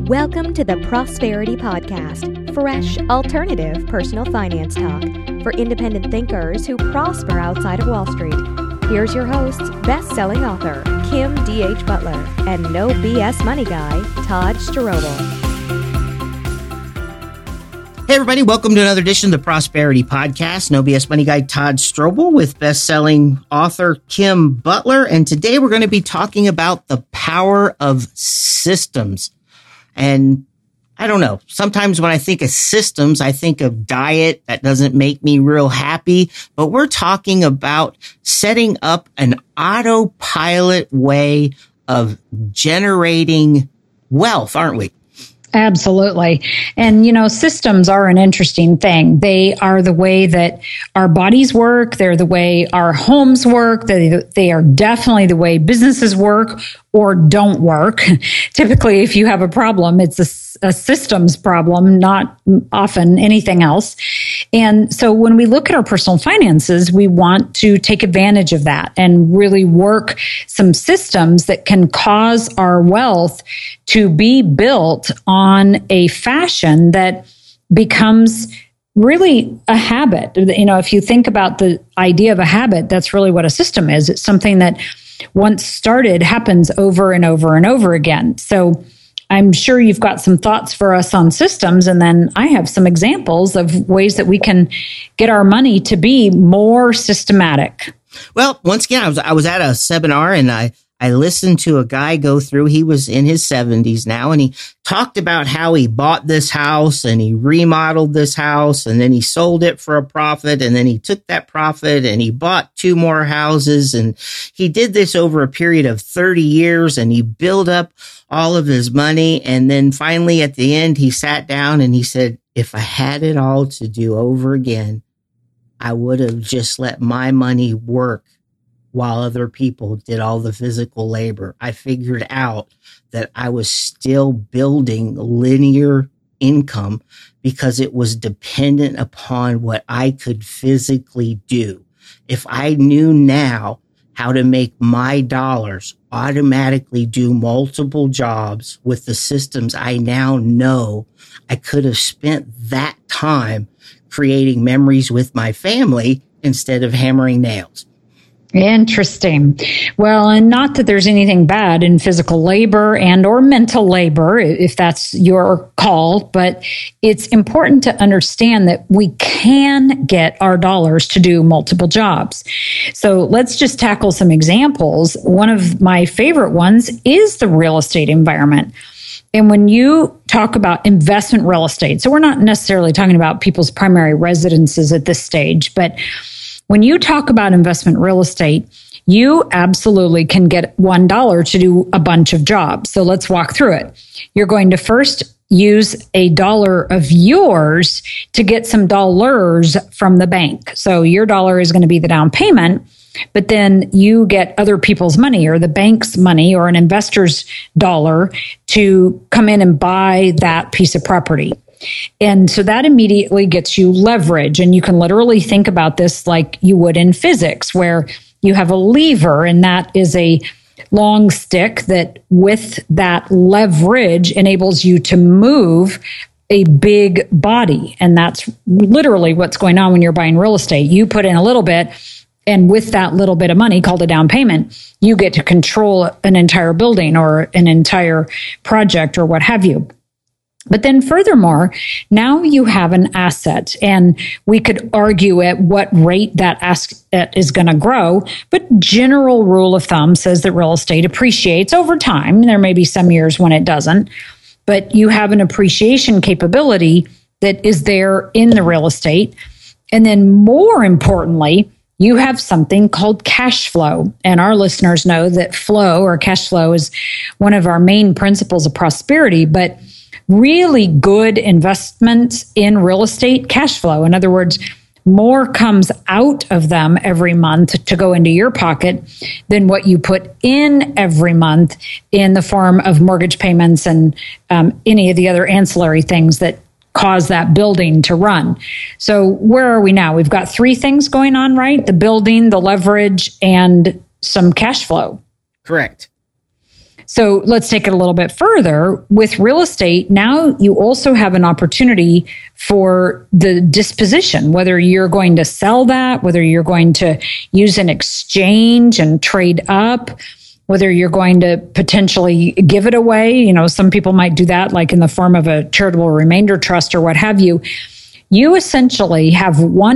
Welcome to the Prosperity Podcast, fresh, alternative personal finance talk for independent thinkers who prosper outside of Wall Street. Here's your hosts, best-selling author Kim D.H. Butler and no BS money guy, Todd Strobel. Hey everybody, welcome to another edition of the Prosperity Podcast. No BS Money Guy Todd Strobel with best-selling author Kim Butler. And today we're going to be talking about the power of systems. And I don't know, sometimes when I think of systems, I think of diet. That doesn't make me real happy. But we're talking about setting up an autopilot way of generating wealth, aren't we? Absolutely. And, systems are an interesting thing. They are the way that our bodies work. They're the way our homes work. They are definitely the way businesses work or don't work. Typically, if you have a problem, it's a systems problem, not often anything else. And so when we look at our personal finances, we want to take advantage of that and really work some systems that can cause our wealth to be built on a fashion that becomes really a habit. If you think about the idea of a habit, that's really what a system is. It's something that once started happens over and over and over again. So I'm sure you've got some thoughts for us on systems, and then I have some examples of ways that we can get our money to be more systematic. Well, once again, I was at a seminar and I listened to a guy go through, he was in his 70s now, and he talked about how he bought this house and he remodeled this house and then he sold it for a profit. And then he took that profit and he bought 2 more houses. And he did this over a period of 30 years and he built up all of his money. And then finally at the end, he sat down and he said, if I had it all to do over again, I would have just let my money work while other people did all the physical labor. I figured out that I was still building linear income because it was dependent upon what I could physically do. If I knew now how to make my dollars automatically do multiple jobs with the systems I now know, I could have spent that time creating memories with my family instead of hammering nails. Interesting. Well, and not that there's anything bad in physical labor and or mental labor, if that's your call, but it's important to understand that we can get our dollars to do multiple jobs. So let's just tackle some examples. One of my favorite ones is the real estate environment. And when you talk about investment real estate, so we're not necessarily talking about people's primary residences at this stage, but when you talk about investment real estate, you absolutely can get $1 to do a bunch of jobs. So let's walk through it. You're going to first use $1 of yours to get some dollars from the bank. So your dollar is going to be the down payment, but then you get other people's money or the bank's money or an investor's dollar to come in and buy that piece of property. And so that immediately gets you leverage. And you can literally think about this like you would in physics, where you have a lever and that is a long stick that with that leverage enables you to move a big body. And that's literally what's going on when you're buying real estate. You put in a little bit, and with that little bit of money called a down payment, you get to control an entire building or an entire project or what have you. But then furthermore, now you have an asset, and we could argue at what rate that asset is going to grow. But general rule of thumb says that real estate appreciates over time. There may be some years when it doesn't, but you have an appreciation capability that is there in the real estate. And then more importantly, you have something called cash flow. And our listeners know that flow or cash flow is one of our main principles of prosperity, but really good investments in real estate cash flow. In other words, more comes out of them every month to go into your pocket than what you put in every month in the form of mortgage payments and any of the other ancillary things that cause that building to run. So where are we now? We've got 3 things going on, right? The building, the leverage, and some cash flow. Correct. So let's take it a little bit further. With real estate, now you also have an opportunity for the disposition, whether you're going to sell that, whether you're going to use an exchange and trade up, whether you're going to potentially give it away. You know, some people might do that, like in the form of a charitable remainder trust or what have you. You essentially have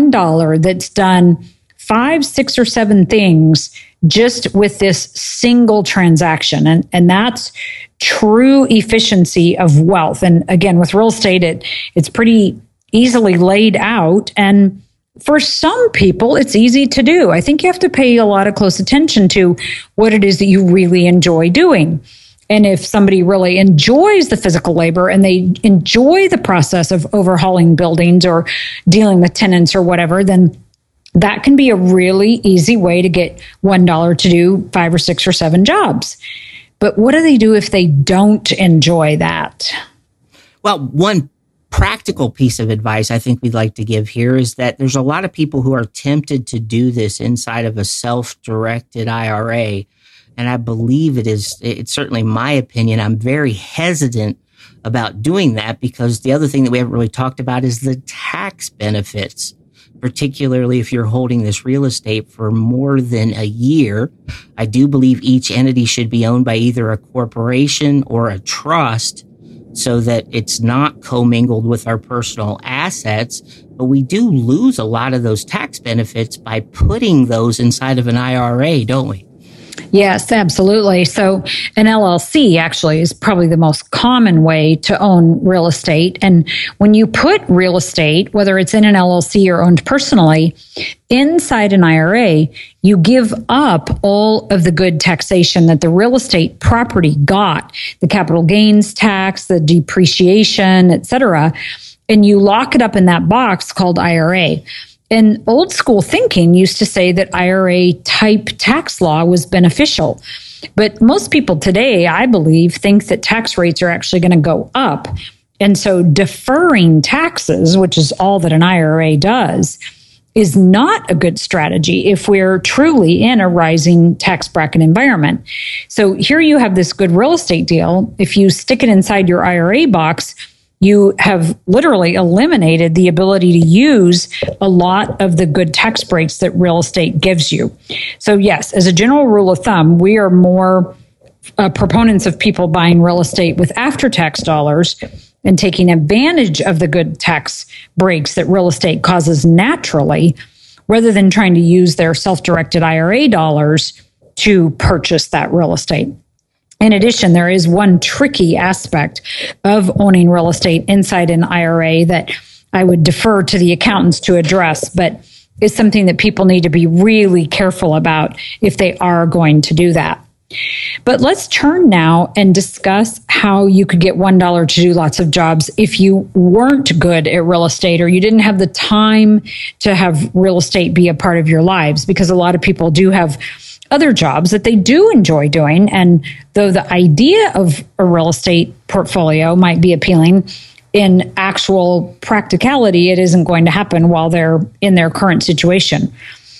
$1 that's done 5, 6, or 7 things just with this single transaction. And that's true efficiency of wealth. And again, with real estate, it's pretty easily laid out. And for some people, it's easy to do. I think you have to pay a lot of close attention to what it is that you really enjoy doing. And if somebody really enjoys the physical labor and they enjoy the process of overhauling buildings or dealing with tenants or whatever, then that can be a really easy way to get $1 to do 5 or 6 or 7 jobs. But what do they do if they don't enjoy that? Well, one practical piece of advice I think we'd like to give here is that there's a lot of people who are tempted to do this inside of a self-directed IRA. And I believe it's certainly my opinion. I'm very hesitant about doing that because the other thing that we haven't really talked about is the tax benefits, particularly if you're holding this real estate for more than a year. I do believe each entity should be owned by either a corporation or a trust so that it's not commingled with our personal assets. But we do lose a lot of those tax benefits by putting those inside of an IRA, don't we? Yes, absolutely. So an LLC actually is probably the most common way to own real estate. And when you put real estate, whether it's in an LLC or owned personally, inside an IRA, you give up all of the good taxation that the real estate property got, the capital gains tax, the depreciation, et cetera, and you lock it up in that box called IRA. And old school thinking used to say that IRA type tax law was beneficial. But most people today, I believe, think that tax rates are actually going to go up. And so deferring taxes, which is all that an IRA does, is not a good strategy if we're truly in a rising tax bracket environment. So here you have this good real estate deal. If you stick it inside your IRA box, you have literally eliminated the ability to use a lot of the good tax breaks that real estate gives you. So yes, as a general rule of thumb, we are more proponents of people buying real estate with after-tax dollars and taking advantage of the good tax breaks that real estate causes naturally, rather than trying to use their self-directed IRA dollars to purchase that real estate. In addition, there is one tricky aspect of owning real estate inside an IRA that I would defer to the accountants to address, but is something that people need to be really careful about if they are going to do that. But let's turn now and discuss how you could get $1 to do lots of jobs if you weren't good at real estate or you didn't have the time to have real estate be a part of your lives, because a lot of people do have other jobs that they do enjoy doing. And though the idea of a real estate portfolio might be appealing, in actual practicality, it isn't going to happen while they're in their current situation.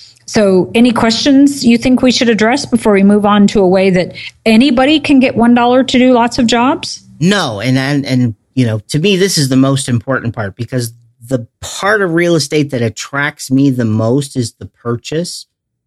So any questions you think we should address before we move on to a way that anybody can get $1 to do lots of jobs? No. And you know, to me, this is the most important part, because the part of real estate that attracts me the most is the purchase.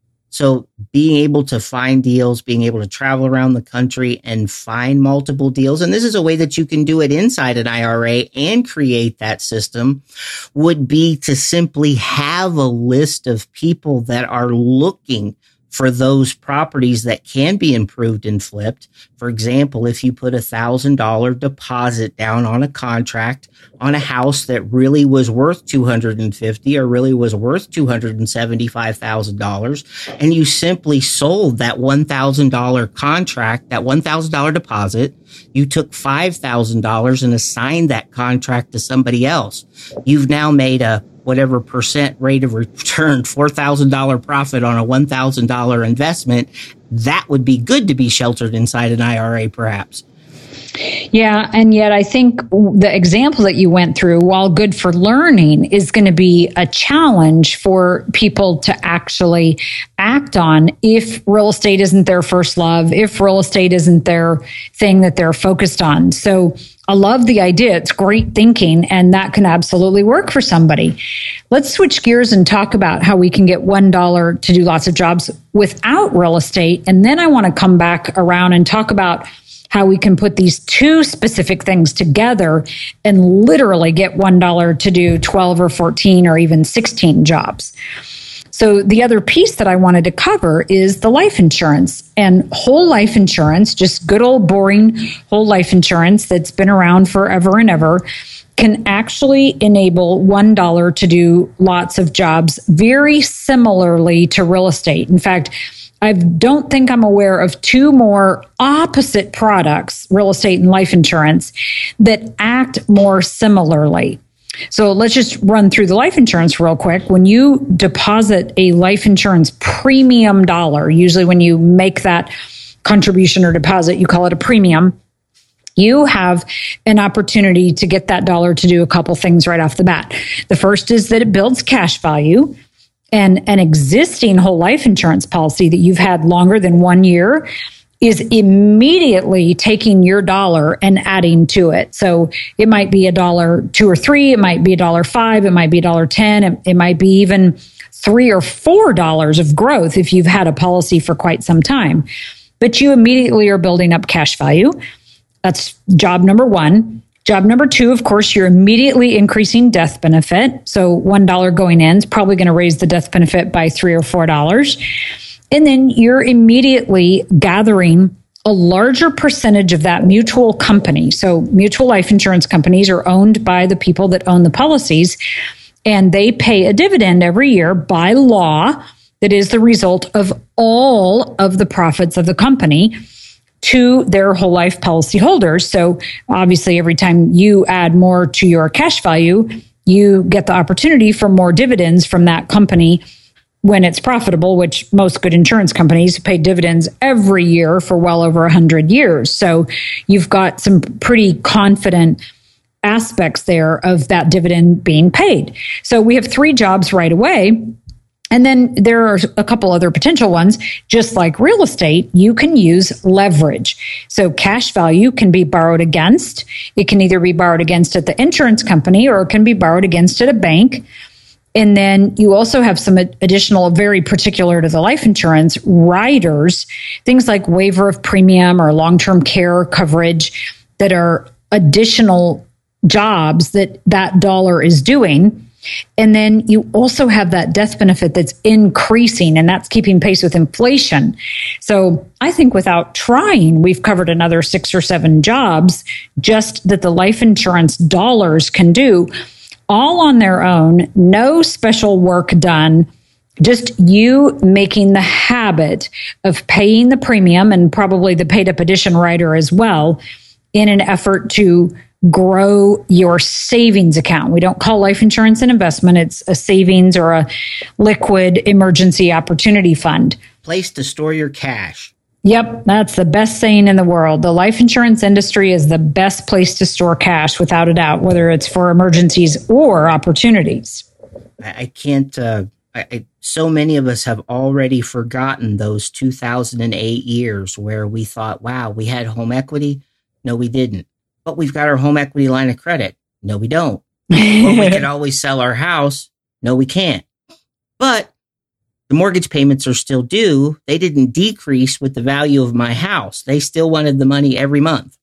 So being able to find deals, being able to travel around the country and find multiple deals, and this is a way that you can do it inside an IRA and create that system, would be to simply have a list of people that are looking for those properties that can be improved and flipped. For example, if you put $1,000 deposit down on a contract on a house that really was worth $250,000 or really was worth $275,000, and you simply sold that $1,000 contract, that $1,000 deposit, you took $5,000 and assigned that contract to somebody else. You've now made a whatever percent rate of return, $4,000 profit on a $1,000 investment. That would be good to be sheltered inside an IRA, perhaps. Yeah. And yet I think the example that you went through, while good for learning, is going to be a challenge for people to actually act on if real estate isn't their first love, if real estate isn't their thing that they're focused on. So I love the idea. It's great thinking, and that can absolutely work for somebody. Let's switch gears and talk about how we can get $1 to do lots of jobs without real estate. And then I want to come back around and talk about how we can put these two specific things together and literally get $1 to do 12 or 14 or even 16 jobs. So the other piece that I wanted to cover is the life insurance, and whole life insurance, just good old boring whole life insurance that's been around forever and ever, can actually enable $1 to do lots of jobs very similarly to real estate. In fact, I don't think I'm aware of two more opposite products, real estate and life insurance, that act more similarly. So let's just run through the life insurance real quick. When you deposit a life insurance premium dollar, usually when you make that contribution or deposit, you call it a premium, you have an opportunity to get that dollar to do a couple things right off the bat. The first is that it builds cash value. And an existing whole life insurance policy that you've had longer than 1 year is immediately taking your dollar and adding to it. So it might be $1.02 or $1.03, it might be $1.05, it might be $1.10, it might be even $3 or $4 of growth if you've had a policy for quite some time. But you immediately are building up cash value. That's job number one. Job number two, of course, you're immediately increasing death benefit. So $1 going in is probably going to raise the death benefit by $3 or $4. And then you're immediately gathering a larger percentage of that mutual company. So mutual life insurance companies are owned by the people that own the policies, and they pay a dividend every year by law that is the result of all of the profits of the company to their whole life policy holders. So obviously, every time you add more to your cash value, you get the opportunity for more dividends from that company when it's profitable, which most good insurance companies pay dividends every year for well over 100 years. So you've got some pretty confident aspects there of that dividend being paid. So we have 3 jobs right away. And then there are a couple other potential ones. Just like real estate, you can use leverage. So cash value can be borrowed against. It can either be borrowed against at the insurance company, or it can be borrowed against at a bank. And then you also have some additional, very particular to the life insurance, riders, things like waiver of premium or long-term care coverage that are additional jobs that dollar is doing. And then you also have that death benefit that's increasing, and that's keeping pace with inflation. So I think without trying, we've covered another 6 or 7 jobs just that the life insurance dollars can do, all on their own, no special work done, just you making the habit of paying the premium and probably the paid up addition rider as well in an effort to grow your savings account. We don't call life insurance an investment. It's a savings or a liquid emergency opportunity fund. Place to store your cash. Yep, that's the best saying in the world. The life insurance industry is the best place to store cash, without a doubt, whether it's for emergencies or opportunities. I can't, so many of us have already forgotten those 2008 years where we thought, wow, we had home equity. No, we didn't. But we've got our home equity line of credit. No, we don't. Well, we can always sell our house. No, we can't. But the mortgage payments are still due. They didn't decrease with the value of my house. They still wanted the money every month.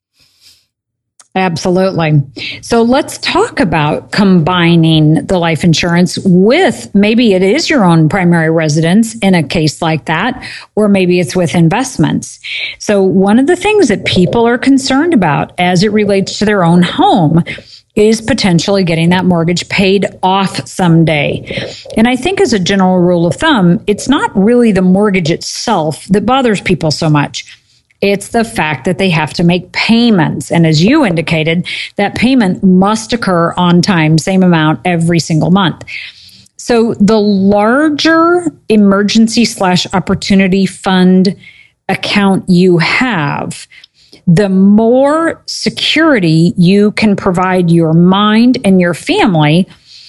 Absolutely. So let's talk about combining the life insurance with, maybe it is your own primary residence in a case like that, or maybe it's with investments. So one of the things that people are concerned about as it relates to their own home is potentially getting that mortgage paid off someday. And I think as a general rule of thumb, it's not really the mortgage itself that bothers people so much. It's the fact that they have to make payments. And as you indicated, that payment must occur on time, same amount every single month. So the larger emergency/opportunity fund account you have the more security you can provide your mind and your family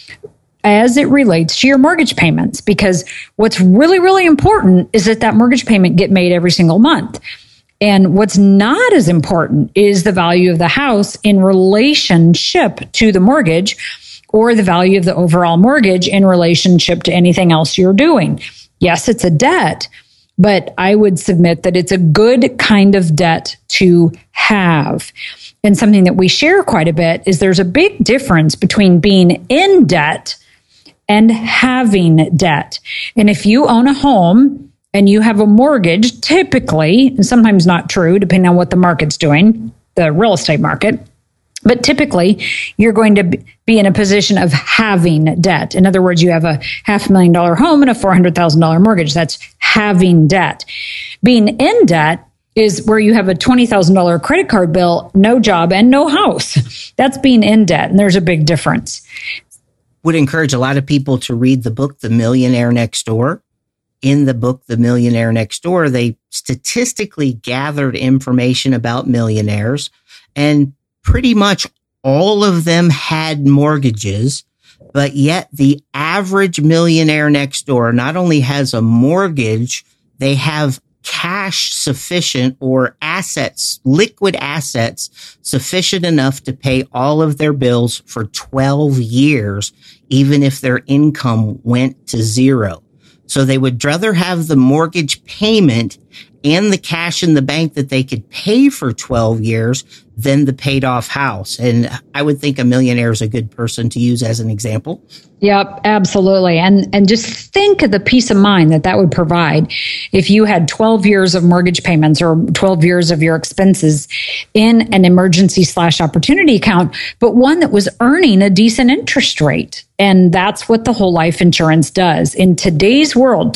as it relates to your mortgage payments. Because what's really, really important is that mortgage payment get made every single month. And what's not as important is the value of the house in relationship to the mortgage, or the value of the overall mortgage in relationship to anything else you're doing. Yes, it's a debt, but I would submit that it's a good kind of debt to have. And something that we share quite a bit is there's a big difference between being in debt and having debt. And if you own a home and you have a mortgage, typically, and sometimes not true, depending on what the market's doing, the real estate market, but typically you're going to be in a position of having debt. In other words, you have a $500,000 home and a $400,000 mortgage. That's having debt. Being in debt is where you have a $20,000 credit card bill, no job, and no house. That's being in debt, and there's a big difference. Would encourage a lot of people to read the book, The Millionaire Next Door. In the book, The Millionaire Next Door, they statistically gathered information about millionaires, and pretty much all of them had mortgages, but yet the average millionaire next door not only has a mortgage, they have cash sufficient, or assets, liquid assets sufficient enough to pay all of their bills for 12 years, even if their income went to zero. So they would rather have the mortgage payment and the cash in the bank that they could pay for 12 years than the paid off house. And I would think a millionaire is a good person to use as an example. Yep, absolutely. And just think of the peace of mind that would provide if you had 12 years of mortgage payments or 12 years of your expenses in an emergency/opportunity account, but one that was earning a decent interest rate. And that's what the whole life insurance does. In today's world,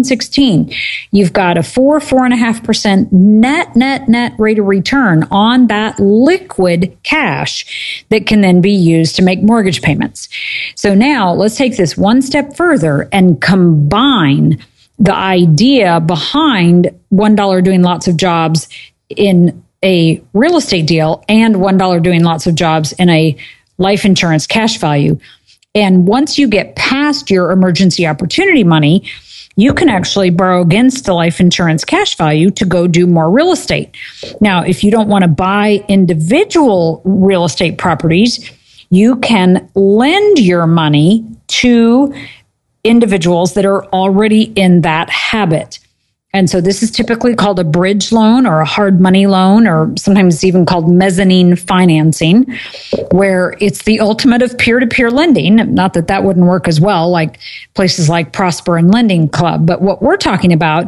2016, you've got a 4.5% net rate of return on that liquid cash that can then be used to make mortgage payments. So now let's take this one step further and combine the idea behind $1 doing lots of jobs in a real estate deal and $1 doing lots of jobs in a life insurance cash value. And once you get past your emergency opportunity money, you can actually borrow against the life insurance cash value to go do more real estate. Now, if you don't want to buy individual real estate properties, you can lend your money to individuals that are already in that habit. And so this is typically called a bridge loan or a hard money loan, or sometimes it's even called mezzanine financing, where it's the ultimate of peer-to-peer lending. Not that that wouldn't work as well, like places like Prosper and Lending Club. But what we're talking about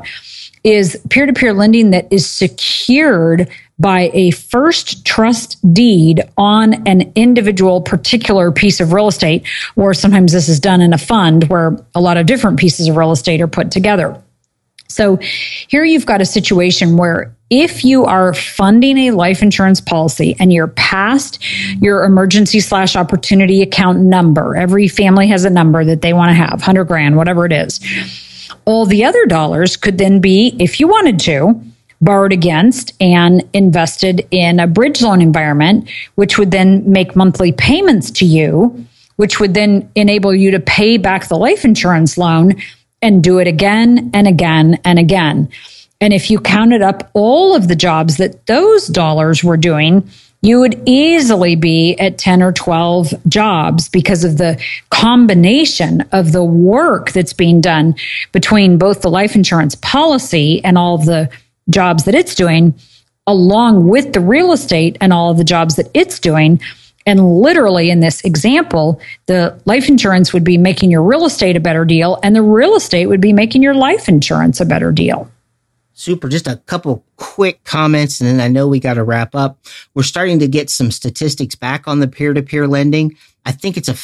is peer-to-peer lending that is secured by a first trust deed on an individual particular piece of real estate, or sometimes this is done in a fund where a lot of different pieces of real estate are put together. So here you've got a situation where if you are funding a life insurance policy and you're past your emergency/opportunity account number, every family has a number that they want to have, $100,000, whatever it is. All the other dollars could then be, if you wanted to, borrowed against and invested in a bridge loan environment, which would then make monthly payments to you, which would then enable you to pay back the life insurance loan and do it again and again and again. And if you counted up all of the jobs that those dollars were doing, you would easily be at 10 or 12 jobs because of the combination of the work that's being done between both the life insurance policy and all of the jobs that it's doing, along with the real estate and all of the jobs that it's doing. And literally in this example, the life insurance would be making your real estate a better deal, and the real estate would be making your life insurance a better deal. Super. Just a couple quick comments, and then I know we got to wrap up. We're starting to get some statistics back on the peer-to-peer lending. I think it's a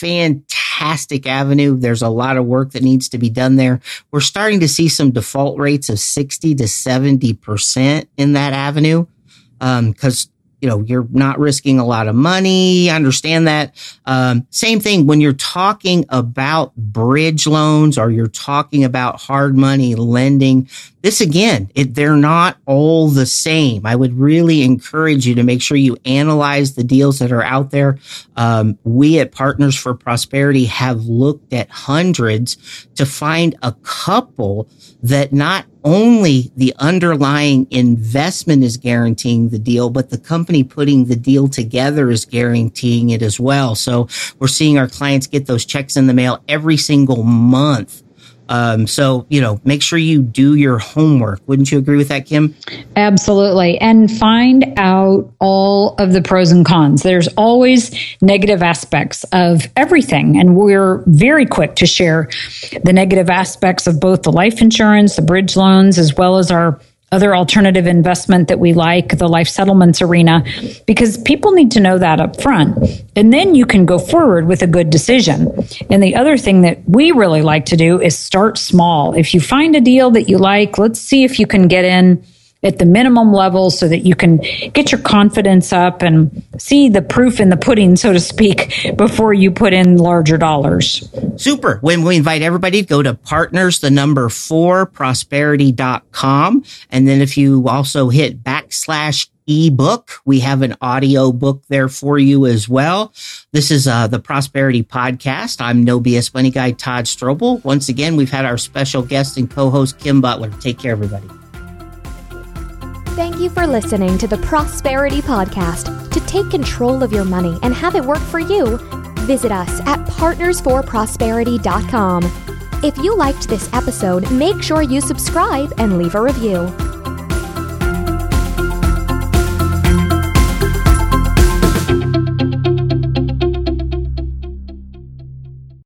fantastic avenue. There's a lot of work that needs to be done there. We're starting to see some default rates of 60 to 70% in that avenue, because you're not risking a lot of money. I understand that. Same thing when you're talking about bridge loans or you're talking about hard money lending. This again, they're not all the same. I would really encourage you to make sure you analyze the deals that are out there. We at Partners for Prosperity have looked at hundreds to find a couple that not only the underlying investment is guaranteeing the deal, but the company putting the deal together is guaranteeing it as well. So we're seeing our clients get those checks in the mail every single month. So make sure you do your homework. Wouldn't you agree with that, Kim? Absolutely. And find out all of the pros and cons. There's always negative aspects of everything. And we're very quick to share the negative aspects of both the life insurance, the bridge loans, as well as our other alternative investment that we like, the life settlements arena, because people need to know that up front. And then you can go forward with a good decision. And the other thing that we really like to do is start small. If you find a deal that you like, let's see if you can get in at the minimum level so that you can get your confidence up and see the proof in the pudding, so to speak, before you put in larger dollars. Super. When we invite everybody to go to partners4prosperity.com. And then if you also hit /ebook, we have an audio book there for you as well. This is the Prosperity Podcast. I'm No BS Money Guy Todd Strobel. Once again, we've had our special guest and co-host Kim Butler. Take care, everybody. Thank you for listening to the Prosperity Podcast. To take control of your money and have it work for you, visit us at partnersforprosperity.com. If you liked this episode, make sure you subscribe and leave a review.